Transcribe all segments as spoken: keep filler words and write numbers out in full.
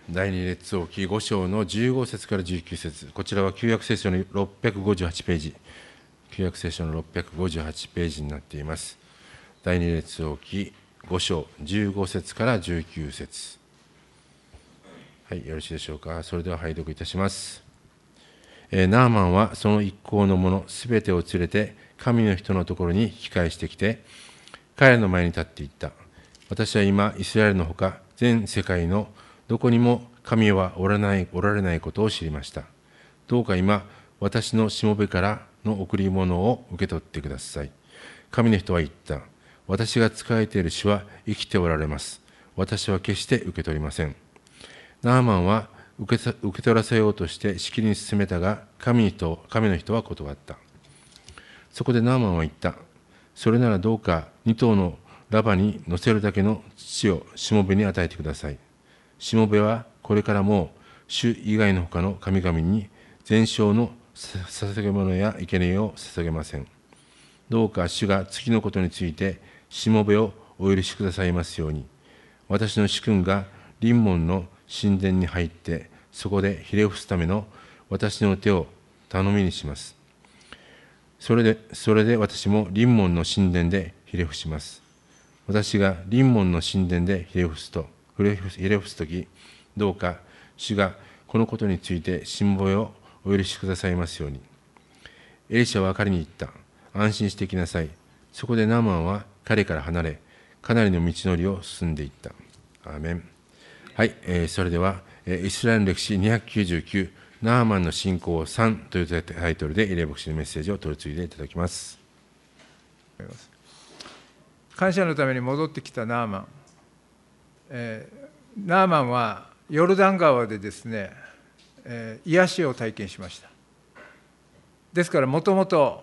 第二列王記ご章のじゅうご節からじゅうきゅう節、こちらは旧約聖書のろっぴゃくごじゅうはちページ、旧約聖書のろっぴゃくごじゅうはちページになっています。第二列王記ご章じゅうご節からじゅうきゅう節。はい、よろしいでしょうか。それでは拝読いたします。えー、ナーマンはその一行の者すべてを連れて神の人のところに引き返してきて、彼の前に立っていった。私は今、イスラエルのほか、全世界のどこにも神はおらない、おられないことを知りました。どうか今、私のしもべからの贈り物を受け取ってください。神の人は言った。私が仕えている主は生きておられます。私は決して受け取りません。ナーマンは受け、受け取らせようとしてしきりに進めたが、神の人、神の人は断った。そこでナーマンは言った。それならどうか二頭のラバに乗せるだけの土をしもべに与えてください。しもべはこれからも主以外の他の神々に全焼の捧げ物や生贄を捧げません。どうか主が次のことについてしもべをお許しくださいますように。私の主君が臨門の神殿に入ってそこでひれ伏すための私の手を頼みにします。それで、それで私も臨門の神殿でひれ伏します。私が臨門の神殿でひれ伏すと、ひれ伏すとき、どうか主がこのことについてしもべをお許しくださいますように。エリシャは彼に言った。安心してきなさい。そこでナーマンは彼から離れ、かなりの道のりを進んでいった。アーメン。はい、えー、それでは、えー、イスラエルの歴史にひゃくきゅうじゅうきゅう、ナーマンの信仰さんというタイトルで、イレ牧師のメッセージを取り次いでいただきます。 感謝のために戻ってきたナーマン。えー、ナーマンはヨルダン川でですね、えー、癒しを体験しました。ですからもともと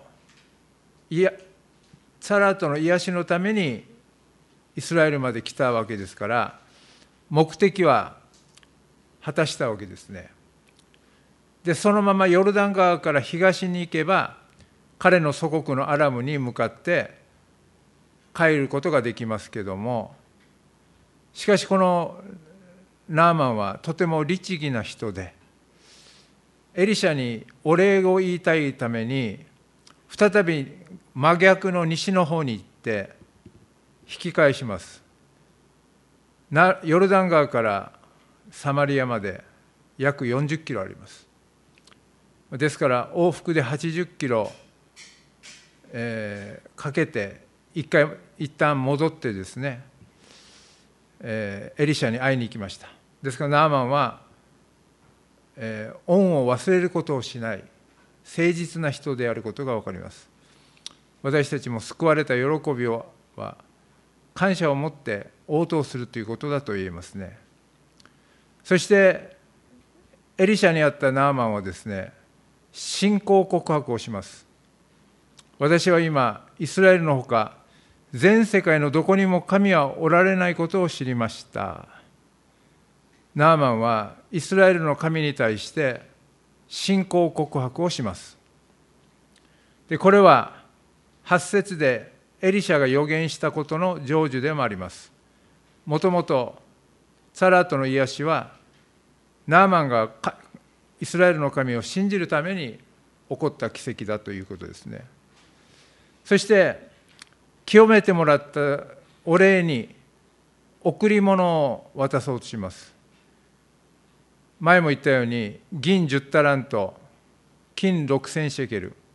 サラートの癒しのためにイスラエルまで来たわけですから、目的は果たしたわけですね。でそのままヨルダン川から東に行けば彼の祖国のアラムに向かって帰ることができますけども、しかしこのナーマンはとても律儀な人で、エリシャにお礼を言いたいために再び真逆の西の方に行って引き返します。ヨルダン川からサマリアまで約よんじゅっキロあります。ですから往復ではちじゅっキロ、えー、かけて一回一旦戻ってですね、えー、エリシャに会いに行きました。ですからナーマンは、えー、恩を忘れることをしない誠実な人であることが分かります。私たちも救われた喜びは感謝を持って応答するということだと言えますね。そしてエリシャにあったナーマンはですね、信仰告白をします。私は今イスラエルのほか全世界のどこにも神はおられないことを知りました。ナーマンはイスラエルの神に対して信仰告白をします。でこれははち節でエリシャが予言したことの成就でもあります。もともとサラートの癒しはナーマンがイスラエルの神を信じるために起こった奇跡だということですね。そして清めてもらったお礼に贈り物を渡そうとします。前も言ったように銀じゅうタラント、金ろくせんシェケル、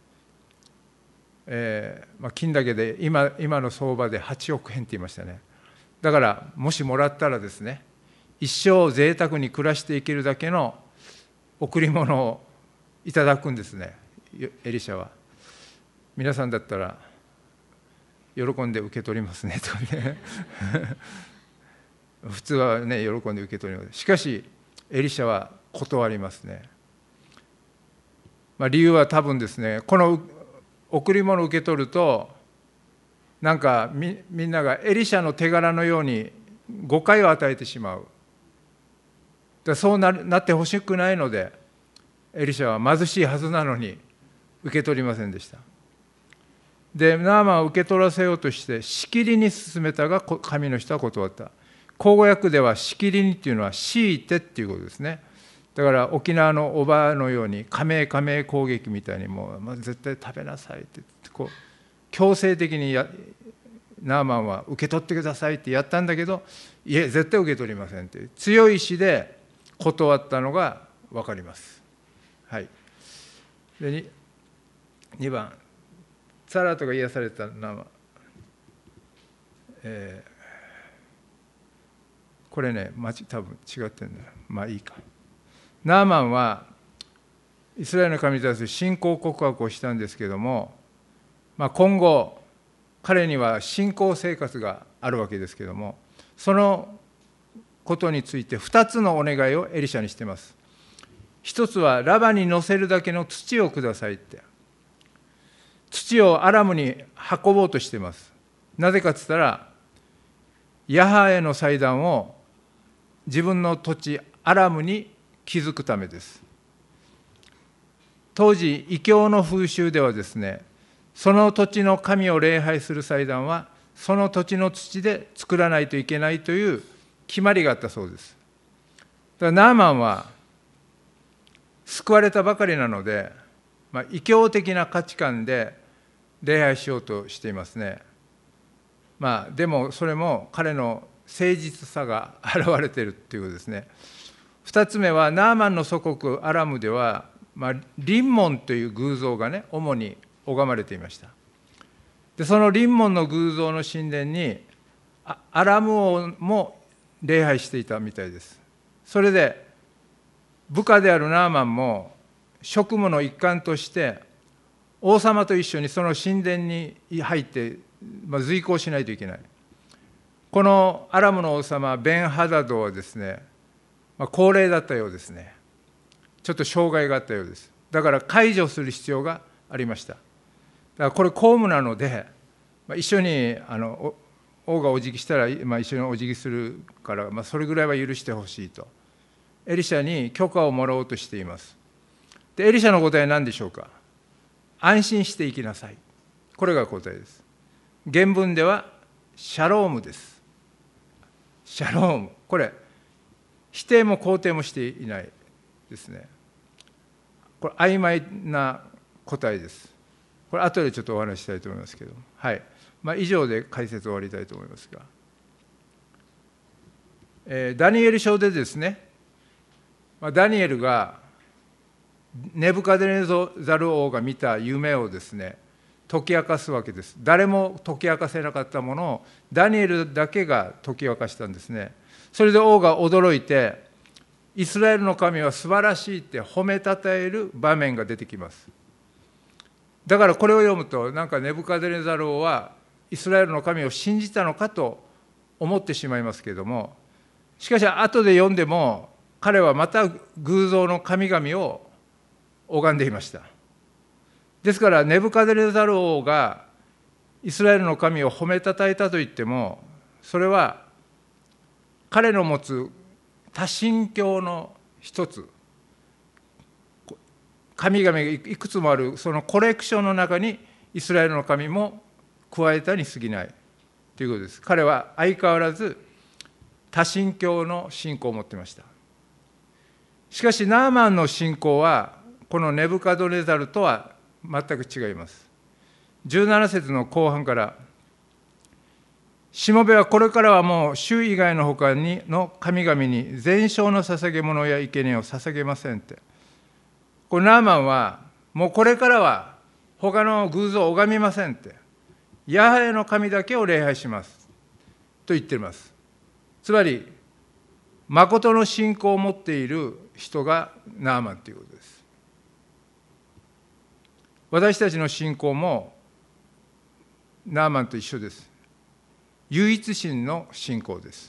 えーまあ、金だけで 今, 今の相場ではちおくえんって言いましたね。だからもしもらったらですね、一生贅沢に暮らしていけるだけの贈り物をいただくんですね、エリシャは。皆さんだったら喜んで受け取りますねとかね普通はね喜んで受け取ります。しかしエリシャは断りますね。まあ、理由は多分ですね、この贈り物を受け取るとなんか み, みんながエリシャの手柄のように誤解を与えてしまう。だそうな, なってほしくないので、エリシャは貧しいはずなのに受け取りませんでした。でナーマンを受け取らせようとしてしきりに進めたが神の人は断った。 口語訳ではしきりにっていうのは強いてっていうことですね。だから沖縄のおばのように加盟加盟攻撃みたいにもう、まあ、絶対食べなさいってこう強制的にやナーマンは受け取ってくださいってやったんだけど、いえ絶対受け取りませんって強い意志で断ったのが分かります。はい、で 2, にばん、サラートが癒されたナーマン、えー、これね、まじ多分違ってるんだ。まあいいか。ナーマンはイスラエルの神に対する信仰告白をしたんですけれども、まあ、今後彼には信仰生活があるわけですけれども、そのことについてふたつのお願いをエリシャにしています。一つはラバに乗せるだけの土をくださいって、土をアラムに運ぼうとしています。なぜかといったらヤハへの祭壇を自分の土地アラムに築くためです。当時異教の風習ではですね、その土地の神を礼拝する祭壇はその土地の土で作らないといけないという決まりがあったそうです。だからナーマンは救われたばかりなので、まあ、異教的な価値観で礼拝しようとしていますね。まあ、でもそれも彼の誠実さが現れているということですね。二つ目はナーマンの祖国アラムでは、まあ、リンモンという偶像がね主に拝まれていました。でそのリンモンの偶像の神殿にアラム王も礼拝していたみたいです。それで部下であるナーマンも職務の一環として王様と一緒にその神殿に入って、まあ、随行しないといけない。このアラムの王様ベンハダドはですね、まあ、高齢だったようですね。ちょっと障害があったようです。だから解除する必要がありました。だからこれ公務なので、まあ、一緒にあの王がお辞儀したら、まあ、一緒にお辞儀するから、まあ、それぐらいは許してほしいとエリシャに許可をもらおうとしています。でエリシャの答えは何でしょうか。安心して生きなさい。これが答えです。原文ではシャロームです。シャローム、これ否定も肯定もしていないですね。これ曖昧な答えです。これ後でちょっとお話ししたいと思いますけど、はい、まあ、以上で解説を終わりたいと思いますが、えー、ダニエル書でですね、まあ、ダニエルがネブカデネザル王が見た夢をですね解き明かすわけです。誰も解き明かせなかったものをダニエルだけが解き明かしたんですね。それで王が驚いて、イスラエルの神は素晴らしいって褒めたたえる場面が出てきます。だからこれを読むと、なんかネブカデネザル王はイスラエルの神を信じたのかと思ってしまいますけれども、しかし後で読んでも彼はまた偶像の神々を拝んでいました。ですからネブカデネザル王がイスラエルの神を褒めたたえたといっても、それは彼の持つ多神教の一つ、神々がいくつもあるそのコレクションの中にイスラエルの神も加えたに過ぎないということです。彼は相変わらず多神教の信仰を持っていました。しかしナーマンの信仰はこのネブカドネザルとは全く違います。じゅうなな節の後半から、しもべはこれからはもう主以外の他にの神々に全焼の捧げ物や生贄を捧げませんって。これナーマンはもうこれからは他の偶像を拝みませんって、ヤハウェの神だけを礼拝しますと言っています。つまり誠の信仰を持っている人がナーマンということです。私たちの信仰もナーマンと一緒です。唯一神の信仰です。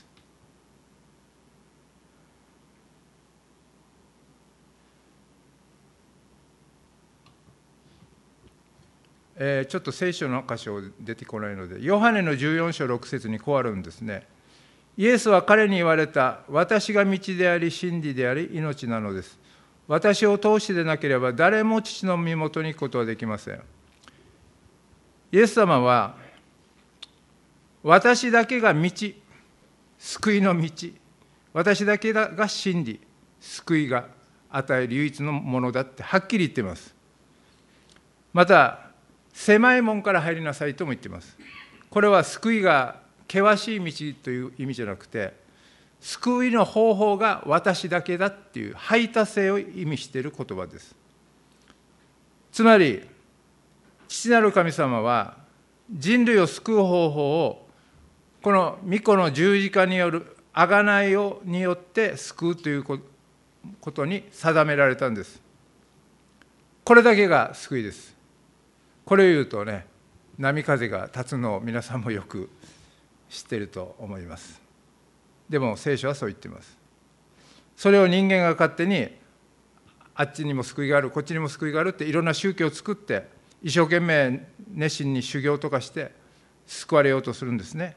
えー、ちょっと聖書の箇所出てこないので、ヨハネのじゅうよん章ろく節にこうあるんですね。イエスは彼に言われた。私が道であり真理であり命なのです。私を通してでなければ誰も父の身元に行くことはできません。イエス様は私だけが道、 救いの道、私だけが真理、救いが与える唯一のものだってはっきり言っています。また、狭い門から入りなさいとも言っています。これは救いが険しい道という意味じゃなくて、救いの方法が私だけだっていう排他性を意味している言葉です。つまり、父なる神様は人類を救う方法をこの御子の十字架による贖いをによって救うということに定められたんです。これだけが救いです。これを言うとね、波風が立つのを皆さんもよく知っていると思います。でも聖書はそう言っています。それを人間が勝手にあっちにも救いがある、こっちにも救いがあるっていろんな宗教を作って一生懸命熱心に修行とかして救われようとするんですね。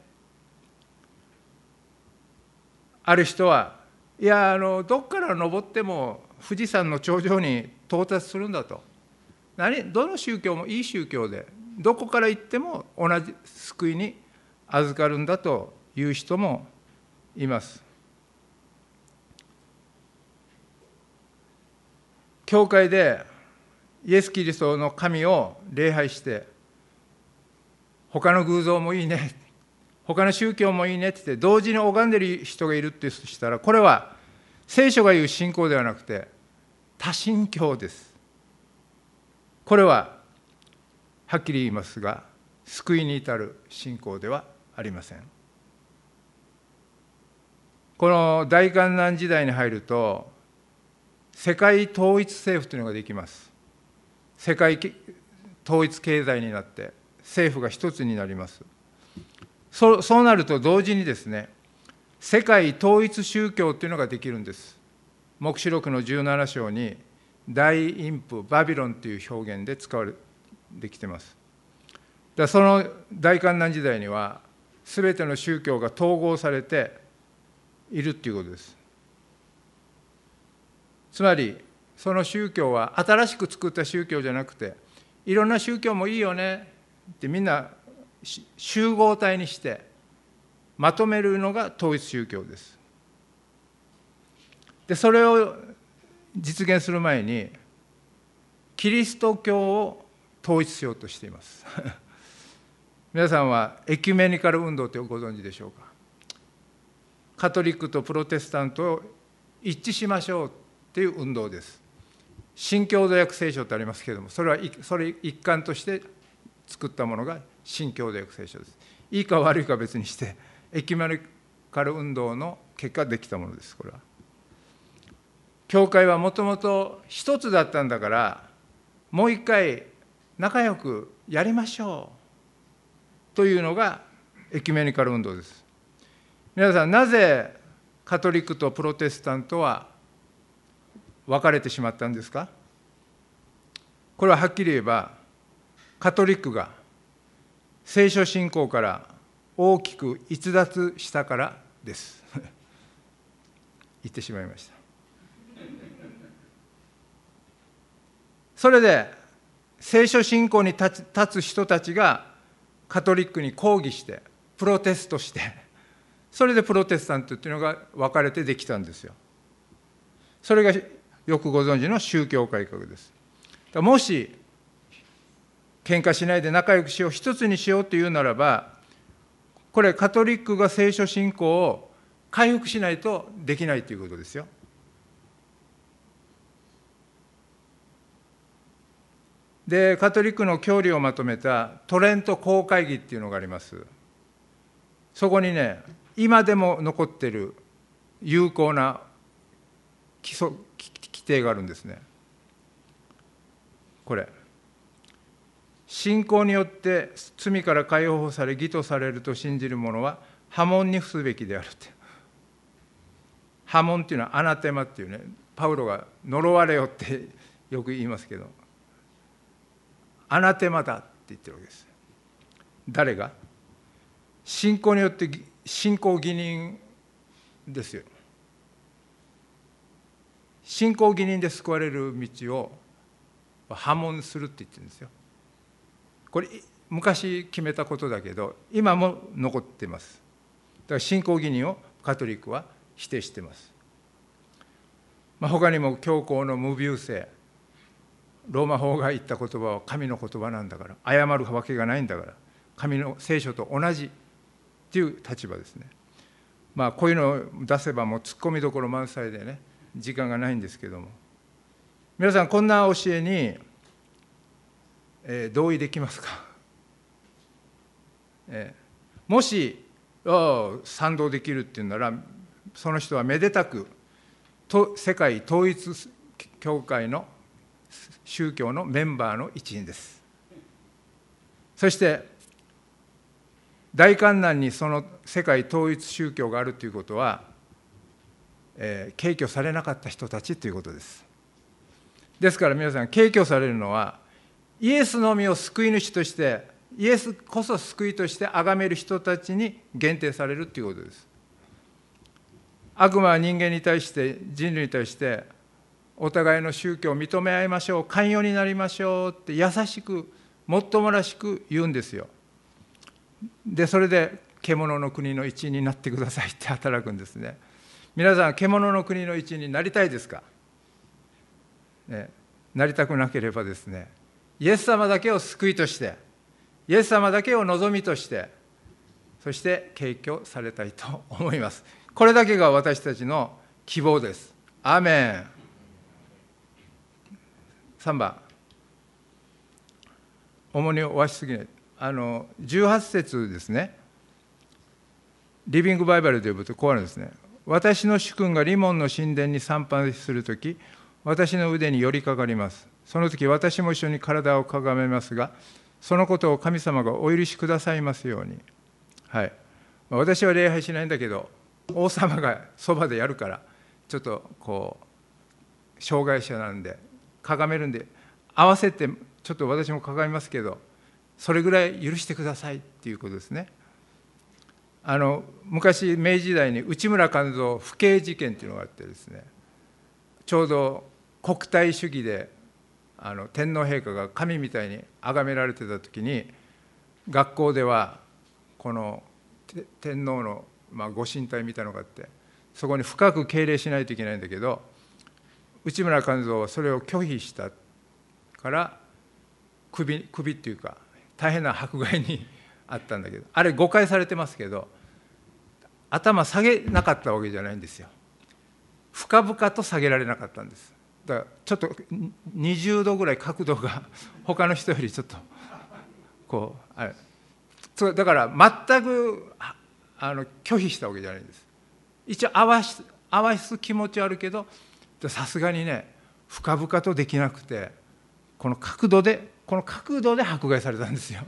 ある人はいやあのどっから登っても富士山の頂上に到達するんだと。何どの宗教もいい宗教でどこから行っても同じ救いに預かるんだという人もいます。教会でイエス・キリストの神を礼拝して他の偶像もいいね、他の宗教もいいねって言って同時に拝んでる人がいるってしたら、これは聖書が言う信仰ではなくて多神教です。これははっきり言いますが救いに至る信仰ではありません。この大患難時代に入ると世界統一政府というのができます。世界統一経済になって政府が一つになります。そそうなると同時にですね、世界統一宗教というのができるんです。黙示録のじゅうなな章に大陰譜バビロンという表現で使われてきています。だその大患難時代にはすべての宗教が統合されているということです。つまりその宗教は新しく作った宗教じゃなくて、いろんな宗教もいいよねってみんな集合体にしてまとめるのが統一宗教です。でそれを実現する前にキリスト教を統一しようとしています皆さんはエキュメニカル運動ってご存知でしょうか。カトリックとプロテスタントを一致しましょうっていう運動です。新共同訳聖書ってありますけれども、それはそれ一環として作ったものが新共同訳聖書です。いいか悪いか別にしてエキュメニカル運動の結果できたものです。これは教会はもともと一つだったんだから、もう一回仲良くやりましょうというのがエキュメニカル運動です。皆さん、なぜカトリックとプロテスタントは分かれてしまったんですか。これははっきり言えば、カトリックが聖書信仰から大きく逸脱したからです言ってしまいました。それで聖書信仰に立つ、立つ人たちがカトリックに抗議してプロテストして、それでプロテスタントというのが分かれてできたんですよ。それがよくご存知の宗教改革です。もし喧嘩しないで仲良くしよう、一つにしようというならば、これカトリックが聖書信仰を回復しないとできないということですよ。でカトリックの教理をまとめたトレント公会議っていうのがあります。そこにね、今でも残っている有効な基礎規定があるんですね。これ、信仰によって罪から解放され義とされると信じる者は破門に付すべきであるって。破門っていうのはアナテマっていうね、パウロが呪われよってよく言いますけど、アナテマだって言ってるわけです。誰が？信仰によって信仰義人ですよ。信仰義人で救われる道を破門するって言ってるんですよ。これ昔決めたことだけど今も残っています。だから信仰義人をカトリックは否定しています。まあ、他にも教皇の無病性、ローマ法が言った言葉は神の言葉なんだから謝るわけがないんだから、神の聖書と同じっていう立場ですね。まあこういうのを出せばもう突っ込みどころ満載でね、時間がないんですけども、皆さんこんな教えに、えー、同意できますか？えー、もし賛同できるっていうなら、その人はめでたくと世界統一教会の宗教のメンバーの一員です。そして大観難にその世界統一宗教があるということは、えー、敬挙されなかった人たちということです。ですから皆さん、敬挙されるのはイエスのみを救い主として、イエスこそ救いとして崇める人たちに限定されるということです。悪魔は人間に対して、人類に対して、お互いの宗教を認め合いましょう、寛容になりましょうって優しく、もっともらしく言うんですよ。で、それで獣の国の一員になってくださいって働くんですね。皆さん、獣の国の一員になりたいですか？ね、なりたくなければですね、イエス様だけを救いとして、イエス様だけを望みとして、そして敬挙されたいと思います。これだけが私たちの希望です。アーメン。さんばん、重荷を負わしすぎない。あのじゅうはち節ですね。リビングバイバルで呼ぶとこうあるんですね。私の主君がリモンの神殿に参拝するとき、私の腕に寄りかかります。その時私も一緒に体をかがめますが、そのことを神様がお許しくださいますように。はい。私は礼拝しないんだけど、王様がそばでやるから、ちょっとこう、障害者なんで、かがめるんで、合わせてちょっと私もかがみますけど、それぐらい許してくださいっていうことですね。あの昔、明治時代に内村勘三不敬事件っていうのがあってですね、ちょうど国体主義であの天皇陛下が神みたいに崇められてた時に、学校ではこの天皇のまあご神体みたいなのがあって、そこに深く敬礼しないといけないんだけど、内村勘三はそれを拒否したから首、首っていうか大変な迫害にあったんだけど、あれ誤解されてますけど、頭下げなかったわけじゃないんですよ。深々と下げられなかったんです。だからちょっとにじゅうどぐらい角度が他の人よりちょっとこうあれ、そうだから全くあの拒否したわけじゃないんです。一応合わす合わす気持ちはあるけど、さすがにね深々とできなくて、この角度でこの角度で迫害されたんですよ。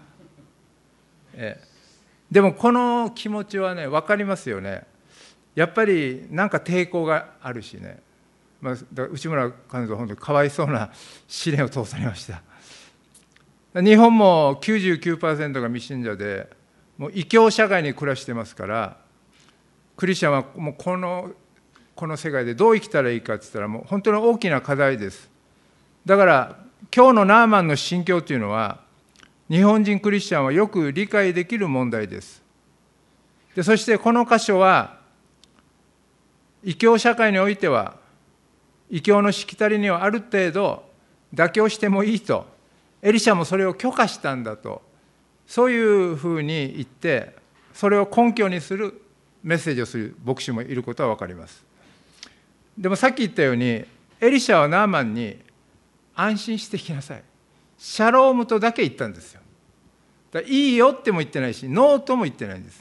ええ、でもこの気持ちはね分かりますよね。やっぱりなんか抵抗があるしね、まあ、だから内村勘三は本当にかわいそうな試練を通されました。日本も きゅうじゅうきゅうパーセント が未信者で、もう異教社会に暮らしてますから、クリスチャンはもうこのこの世界でどう生きたらいいかって言ったら、もう本当に大きな課題です。だから今日のナーマンの心境というのは、日本人クリスチャンはよく理解できる問題です。でそしてこの箇所は、異教社会においては、異教のしきたりにはある程度妥協してもいいと、エリシャもそれを許可したんだと、そういうふうに言って、それを根拠にするメッセージをする牧師もいることは分かります。でもさっき言ったように、エリシャはナーマンに安心してきなさい、シャロームとだけ言ったんですよ。だからいいよっても言ってないし、ノーとも言ってないんです。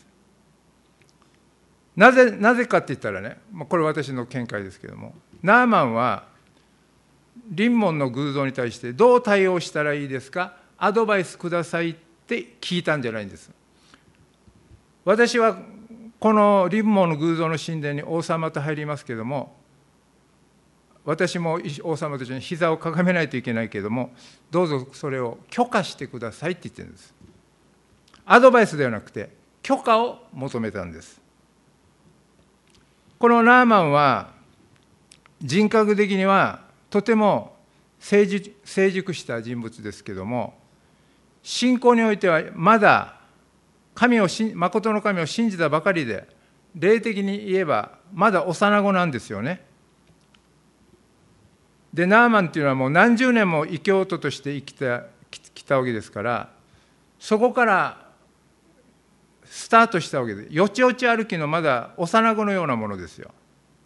なぜ、なぜかって言ったらね、これ私の見解ですけども、ナーマンはリンモンの偶像に対してどう対応したらいいですか、アドバイスくださいって聞いたんじゃないんです。私はこのリンモンの偶像の神殿に王様と入りますけども、私も王様と一緒に膝をかがめないといけないけれども、どうぞそれを許可してくださいって言ってるんです。アドバイスではなくて許可を求めたんです。このナーマンは人格的にはとても成熟、成熟した人物ですけれども、信仰においてはまだ神を信、誠の神を信じたばかりで、 霊的に言えばまだ幼子なんですよね。でナーマンっていうのはもう何十年も異教徒として生きた、来たわけですから、そこからスタートしたわけで、よちよち歩きのまだ幼子のようなものですよ。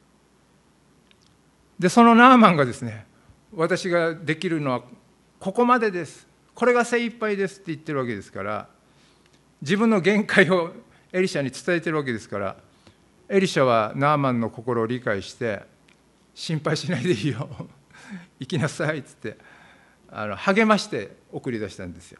でそのナーマンがですね、私ができるのはここまでです、これが精一杯ですって言ってるわけですから、自分の限界をエリシャに伝えてるわけですから、エリシャはナーマンの心を理解して、心配しないでいいよ行きなさいっつってあの励まして送り出したんですよ。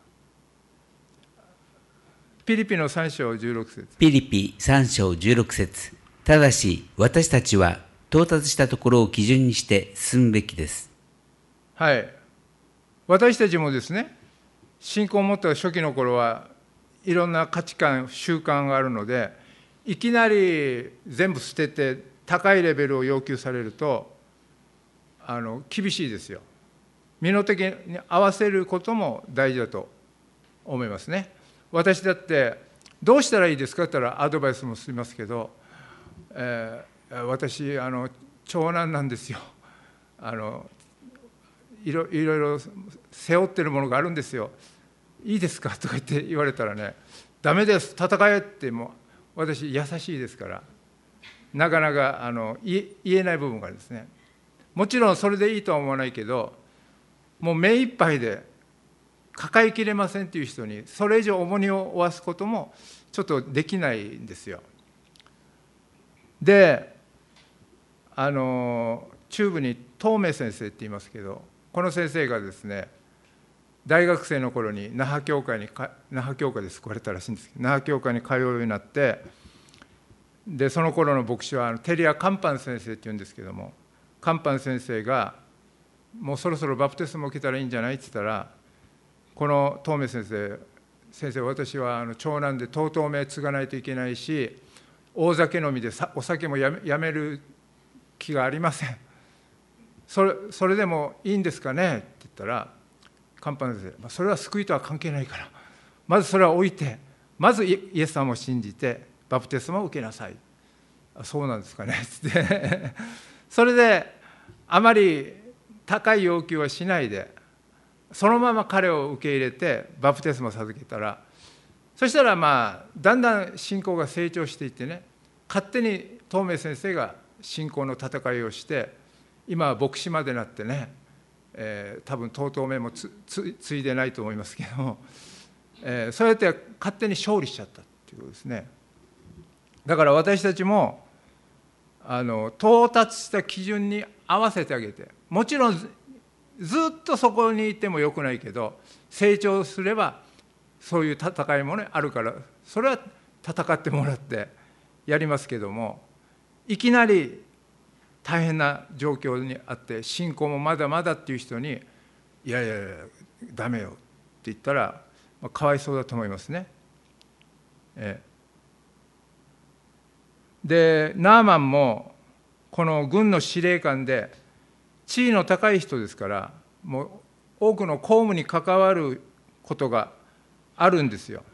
ピリピのさん章じゅうろく節。 ピリピさん章じゅうろく節。ただし私たちは到達したところを基準にして進むべきです。 はい。私たちもですね、信仰を持った初期の頃はいろんな価値観、習慣があるので、いきなり全部捨てて高いレベルを要求されるとあの厳しいですよ。身の丈に合わせることも大事だと思いますね。私だってどうしたらいいですかって言ったらアドバイスもしますけど、えー、私あの長男なんですよ。あのいろいろいろ背負ってるものがあるんですよ。いいですかとか言って言われたらね、ダメです、戦えって、もう私優しいですから、なかなかあの言えない部分があるんですね。もちろんそれでいいとは思わないけど、もう目いっぱいで抱えきれませんという人にそれ以上重荷を負わすこともちょっとできないんですよ。で、あの中部に東明先生って言いますけど、この先生がですね、大学生の頃に那覇教会に那覇教会で救われたらしいんですけど、那覇教会に通うようになって、でその頃の牧師はあのテリア・カンパン先生っていうんですけども、カンパン先生がもうそろそろバプテスマを受けたらいいんじゃないって言ったら、この東明先生、先生私はあの長男でとうとうめ継がないといけないし、大酒飲みでお酒もやめ、やめる気がありません。それ、それでもいいんですかねって言ったら、カンパン先生、それは救いとは関係ないから、まずそれは置いて、まずイエス様を信じてバプテスマを受けなさい。あ、そうなんですかねってそれであまり高い要求はしないで、そのまま彼を受け入れてバプテスマを授けたら、そしたらまあだんだん信仰が成長していってね、勝手に東明先生が信仰の戦いをして、今は牧師までなってね、えー、多分とうとうめもつつついでないと思いますけど、えー、そうやって勝手に勝利しちゃったっていうことですね。だから私たちもあの到達した基準に合わせてあげて、もちろんずっとそこにいてもよくないけど、成長すればそういう戦いもねあるから、それは戦ってもらってやりますけども、いきなり大変な状況にあって信仰もまだまだっていう人に「いやいやいやダメよ」って言ったら、まあ、かわいそうだと思いますね。えでナーマンもこの軍の司令官で地位の高い人ですから、もう多くの公務に関わることがあるんですよ。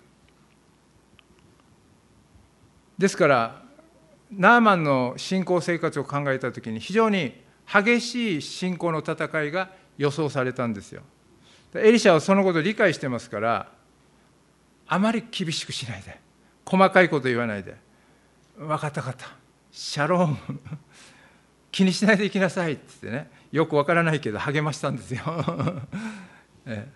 ですからナーマンの信仰生活を考えたときに非常に激しい信仰の戦いが予想されたんですよ。エリシャはそのことを理解してますから、あまり厳しくしないで、細かいこと言わないで、分かった分かった、シャローム気にしないで行きなさいって言ってね、よく分からないけど励ましたんですよええ、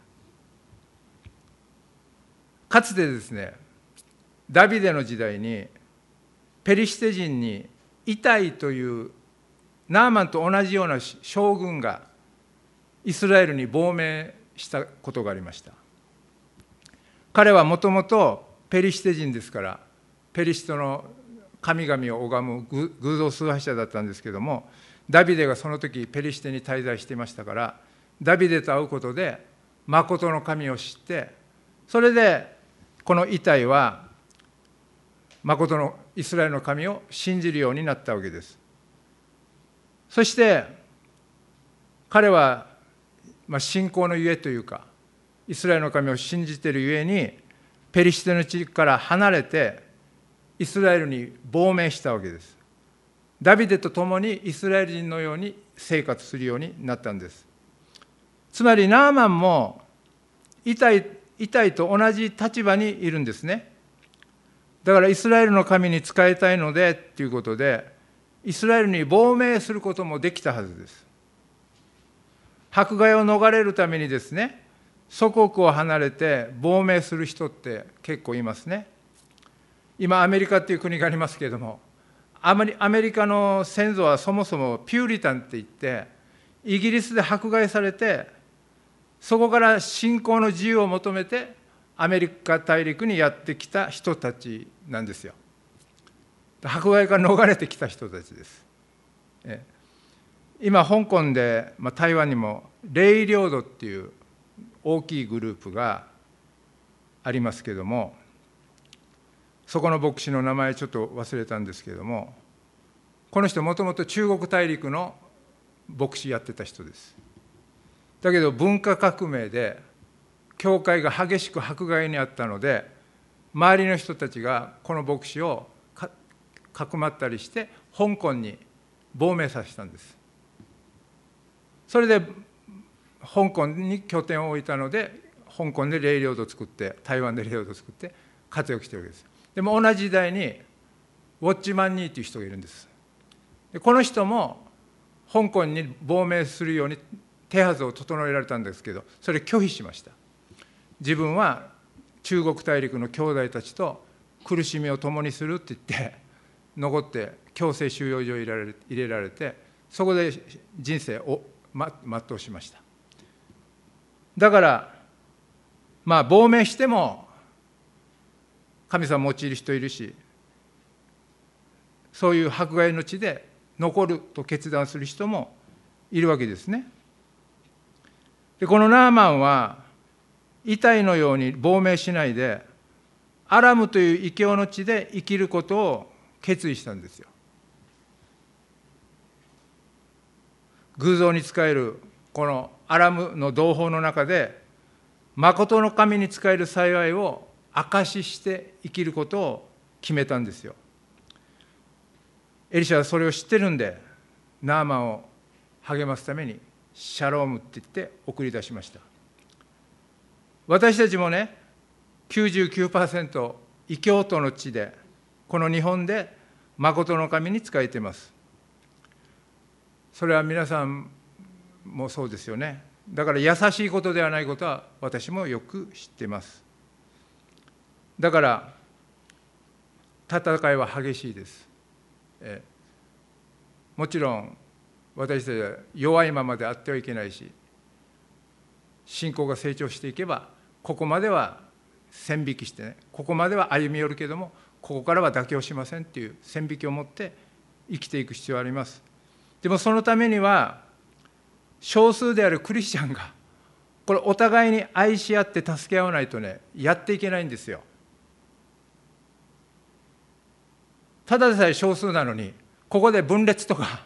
かつてですね、ダビデの時代にペリシテ人にイタイというナーマンと同じような将軍がイスラエルに亡命したことがありました。彼はもともとペリシテ人ですから、ペリシテの神々を拝む偶像崇拝者だったんですけども、ダビデがその時ペリシテに滞在していましたから、ダビデと会うことで誠の神を知って、それでこのイタイは誠のイスラエルの神を信じるようになったわけです。そして彼は、まあ、信仰のゆえというか、イスラエルの神を信じているゆえにペリシテの地から離れてイスラエルに亡命したわけです。ダビデと共にイスラエル人のように生活するようになったんです。つまりナーマンもイタイ、イタイと同じ立場にいるんですね。だからイスラエルの神に仕えたいのでということで、イスラエルに亡命することもできたはずです。迫害を逃れるためにですね、祖国を離れて亡命する人って結構いますね。今アメリカっていう国がありますけれども、アメリカの先祖はそもそもピューリタンって言って、イギリスで迫害されて、そこから信仰の自由を求めてアメリカ大陸にやってきた人たちなんですよ。迫害から逃れてきた人たちです。今香港で、まあ、台湾にもレイ領土っていう大きいグループがありますけれども、そこの牧師の名前ちょっと忘れたんですけれども、この人もともと中国大陸の牧師やってた人です。だけど文化革命で教会が激しく迫害にあったので、周りの人たちがこの牧師をかくまったりして香港に亡命させたんです。それで香港に拠点を置いたので、香港でレイ領土を作って、台湾でレイ領土を作って活躍しているわけです。でも同じ時代にウォッチマン・ニーという人がいるんです。でこの人も香港に亡命するように手はずを整えられたんですけど、それ拒否しました。自分は中国大陸の兄弟たちと苦しみを共にするって言って残って強制収容所に入れられ、入れられて、そこで人生を全うしました。だからまあ亡命しても神様を用いる人いるし、そういう迫害の地で残ると決断する人もいるわけですね。でこのナーマンはイタイのように亡命しないで、アラムという異教の地で生きることを決意したんですよ。偶像に仕えるこのアラムの同胞の中で、誠の神に仕える幸いを証しして生きることを決めたんですよ。エリシャはそれを知ってるんで、ナーマンを励ますためにシャロームって言って送り出しました。私たちもね、きゅうじゅうきゅうパーセント 異教徒の地で、この日本で誠の神に仕えています。それは皆さんもそうですよね。だから優しいことではないことは私もよく知っています。だから戦いは激しいです。えもちろん私たちは弱いままであってはいけないし、信仰が成長していけばここまでは線引きしてね、ここまでは歩み寄るけどもここからは妥協しませんっていう線引きを持って生きていく必要があります。でもそのためには少数であるクリスチャンがこれお互いに愛し合って助け合わないとね、やっていけないんですよ。ただでさえ少数なのにここで分裂とか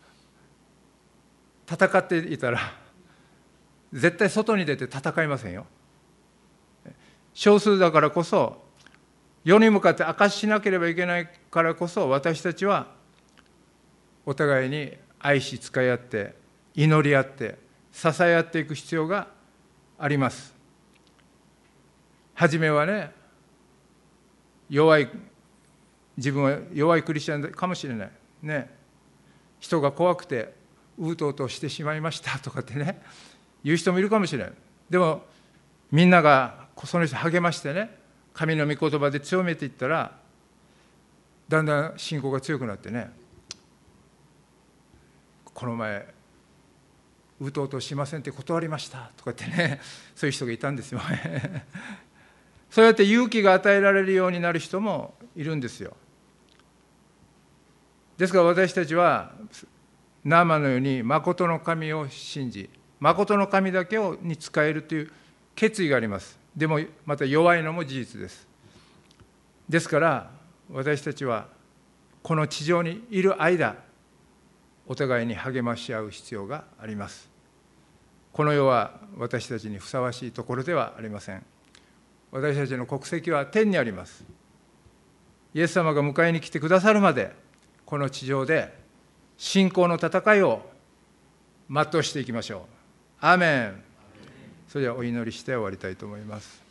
戦っていたら絶対外に出て戦いませんよ。少数だからこそ、世に向かって証ししなければいけないからこそ、私たちはお互いに愛し使い合って祈り合って支え合っていく必要があります。初めはね、弱い自分は弱いクリスチャンかもしれないね、人が怖くてうとうとしてしまいましたとかってね言う人もいるかもしれない。でもみんながその人励ましてね、神の御言葉で強めていったら、だんだん信仰が強くなってね、この前うとうとしませんって断りましたとかってね、そういう人がいたんですよそうやって勇気が与えられるようになる人もいるんですよ。ですから私たちはナーマンのように誠の神を信じ、誠の神だけをに仕えるという決意があります。でもまた弱いのも事実です。ですから私たちはこの地上にいる間、お互いに励まし合う必要があります。この世は私たちにふさわしいところではありません。私たちの国籍は天にあります。 イエス様が迎えに来てくださるまで、この地上で信仰の戦いを全うしていきましょう。アーメン。それではお祈りして終わりたいと思います。